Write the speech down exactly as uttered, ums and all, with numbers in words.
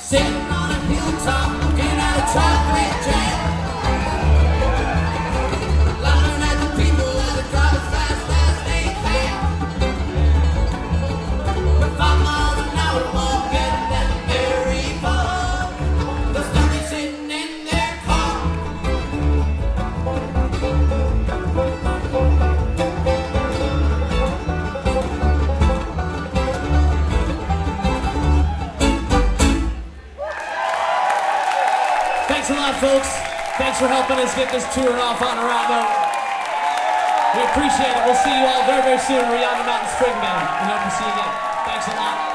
Sitting on a hilltop, looking at a traffic jam. Laughing at the people that are driving fast as they can. But five miles an hour won't get them very far. They'll still be sitting in their car. Thanks a lot, folks. Thanks for helping us get this tour off on the right note. We appreciate it. We'll see you all very, very soon. We're Beyond the Mountain String Band. We hope to see you again. Thanks a lot.